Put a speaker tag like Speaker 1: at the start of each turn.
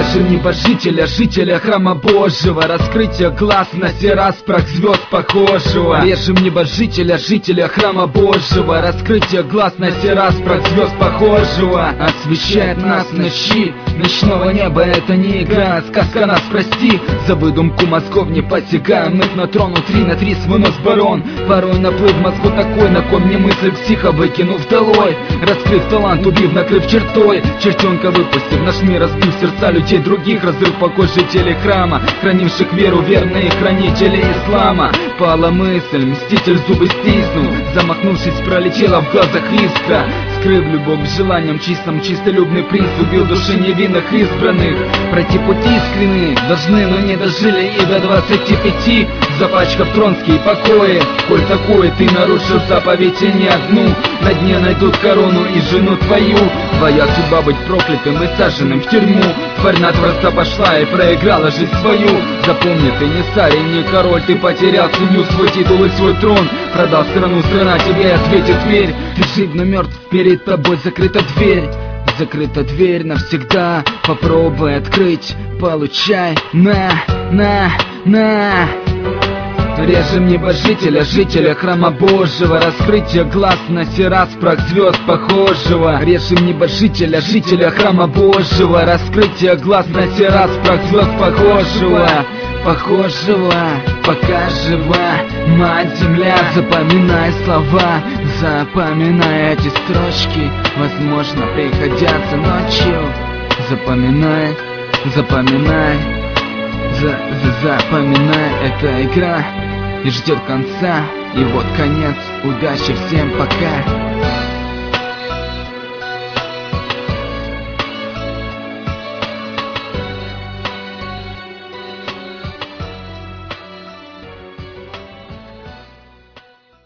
Speaker 1: Режем небожителя, жителя храма Божьего, раскрытие глаз на сей раз прах звезд похожего. Режем небожителя, жителя храма Божьего, раскрытие глаз на сей раз прах звезд похожего. Освещает нас в ночи ночного неба, это не игра, сказка нас прости. За выдумку мозгов не посягаем, мы на трону 3 на 3 свой нос барон. Порой наплыв мозгу такой, на ком не мысль психа выкинув долой. Раскрыв талант, убив, накрыв чертой, чертенка выпустив наш мир, разбив сердца людей других. Разрыв покой жителей храма, хранивших веру, верные хранители ислама. Пала мысль, мститель зубы стиснул, замахнувшись, пролетела в глазах искра. Скрыв любовь желанием чистым, чистолюбный принц убил души невинных избранных. Пройти пути искренние должны, но не дожили и до 25, запачкав тронские покои. Коль такое ты нарушил заповедь и не одну, на дне найдут корону и жену твою. Твоя судьба быть проклятым и саженным в тюрьму. Тварь на творца пошла и проиграла жизнь свою. Запомни, ты не царь и не король, ты потерял семью, свой титул и свой трон. Продал страну, страна тебе ответит дверь. Ты жив, но мертв, перед тобой закрыта дверь. Закрыта дверь навсегда, попробуй открыть, получай, на. Режем небожителя, жителя храма Божьего, раскрытие глаз на сей раз прах звезд похожего. Режем небожителя, жителя храма Божьего, раскрытие глаз на сей раз прах звезд похожего. Пока жива мать земля, запоминай слова, запоминай эти строчки, возможно пригодятся ночью. Запоминай, запоминай, эта игра и ждет конца. И вот конец, удачи всем, пока.